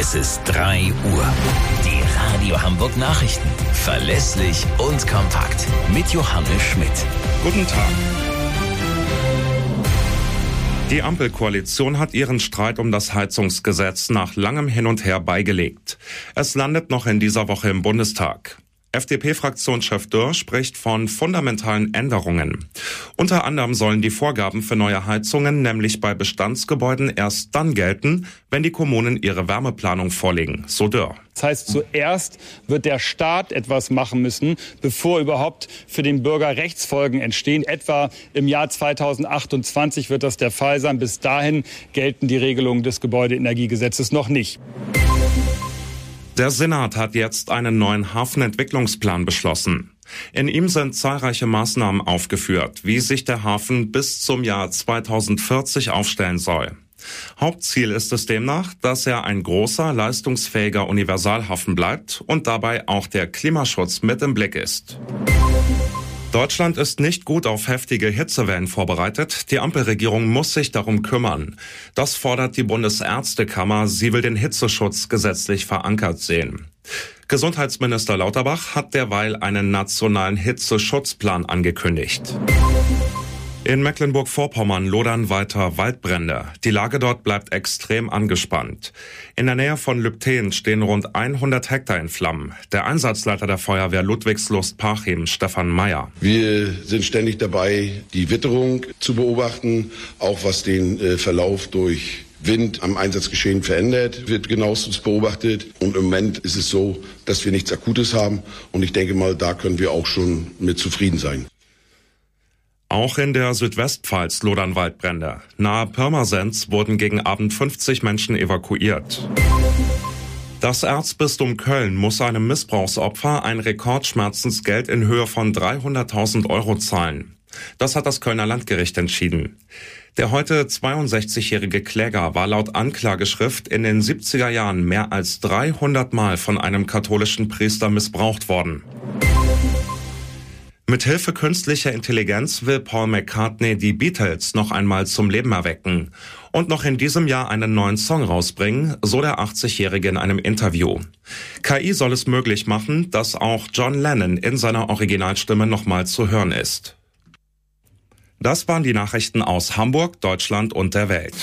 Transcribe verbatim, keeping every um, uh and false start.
Es ist drei Uhr. Die Radio Hamburg Nachrichten. Verlässlich und kompakt. Mit Johannes Schmidt. Guten Tag. Die Ampelkoalition hat ihren Streit um das Heizungsgesetz nach langem Hin und Her beigelegt. Es landet noch in dieser Woche im Bundestag. F D P-Fraktionschef Dürr spricht von fundamentalen Änderungen. Unter anderem sollen die Vorgaben für neue Heizungen nämlich bei Bestandsgebäuden erst dann gelten, wenn die Kommunen ihre Wärmeplanung vorlegen, so Dürr. Das heißt, zuerst wird der Staat etwas machen müssen, bevor überhaupt für den Bürger Rechtsfolgen entstehen. Etwa im Jahr zweitausendachtundzwanzig wird das der Fall sein. Bis dahin gelten die Regelungen des Gebäudeenergiegesetzes noch nicht. Der Senat hat jetzt einen neuen Hafenentwicklungsplan beschlossen. In ihm sind zahlreiche Maßnahmen aufgeführt, wie sich der Hafen bis zum Jahr zweitausendvierzig aufstellen soll. Hauptziel ist es demnach, dass er ein großer, leistungsfähiger Universalhafen bleibt und dabei auch der Klimaschutz mit im Blick ist. Deutschland ist nicht gut auf heftige Hitzewellen vorbereitet. Die Ampelregierung muss sich darum kümmern. Das fordert die Bundesärztekammer. Sie will den Hitzeschutz gesetzlich verankert sehen. Gesundheitsminister Lauterbach hat derweil einen nationalen Hitzeschutzplan angekündigt. In Mecklenburg-Vorpommern lodern weiter Waldbrände. Die Lage dort bleibt extrem angespannt. In der Nähe von Lübtheen stehen rund hundert Hektar in Flammen. Der Einsatzleiter der Feuerwehr Ludwigslust-Parchim, Stefan Meyer. Wir sind ständig dabei, die Witterung zu beobachten, auch was den äh, Verlauf durch Wind am Einsatzgeschehen verändert, wird genauestens beobachtet. Und im Moment ist es so, dass wir nichts Akutes haben. Und ich denke mal, da können wir auch schon mit zufrieden sein. Auch in der Südwestpfalz lodern Waldbrände. Nahe Pirmasens wurden gegen Abend fünfzig Menschen evakuiert. Das Erzbistum Köln muss einem Missbrauchsopfer ein Rekordschmerzensgeld in Höhe von dreihunderttausend Euro zahlen. Das hat das Kölner Landgericht entschieden. Der heute zweiundsechzigjährige Kläger war laut Anklageschrift in den siebziger Jahren mehr als dreihundert Mal von einem katholischen Priester missbraucht worden. Mit Hilfe künstlicher Intelligenz will Paul McCartney die Beatles noch einmal zum Leben erwecken und noch in diesem Jahr einen neuen Song rausbringen, so der achtzigjährige in einem Interview. K I soll es möglich machen, dass auch John Lennon in seiner Originalstimme nochmal zu hören ist. Das waren die Nachrichten aus Hamburg, Deutschland und der Welt.